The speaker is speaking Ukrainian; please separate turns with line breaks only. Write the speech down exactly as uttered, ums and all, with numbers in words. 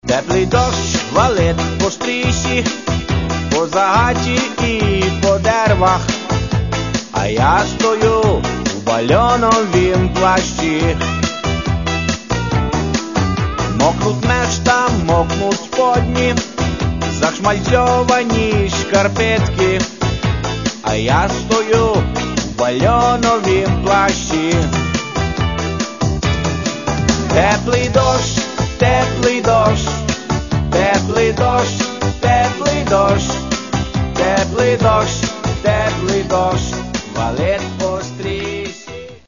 Теплий дощ валить по стрісі, по загаті і по деревах, а я стою у бальоновім плащі. Мокнуть мешта, мокнуть сподні, захшмальцьовані шкарпетки, а я стою у бальоновім плащі. Теплий дощ, теплий дощ, теплий дощ, теплий дощ, теплий дощ, теплий дощ, валить